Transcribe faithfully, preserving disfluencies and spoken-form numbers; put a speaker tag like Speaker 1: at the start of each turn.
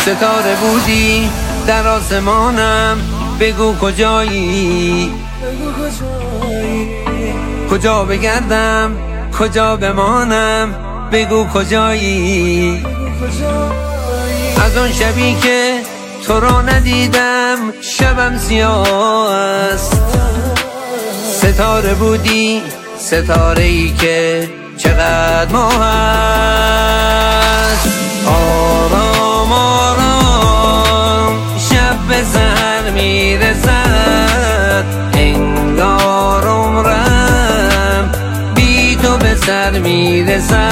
Speaker 1: ستاره بودی در آسمانم، بگو کجایی، کجا بگردم کجا بمانم، بگو کجایی. از اون شبی که تو را ندیدم شبم سیاه است، ستاره بودی ستاره ای که چقدر ماه است. آرام آرام شب به سر میرسد، انگار عمرم بی تو به سر میرسد.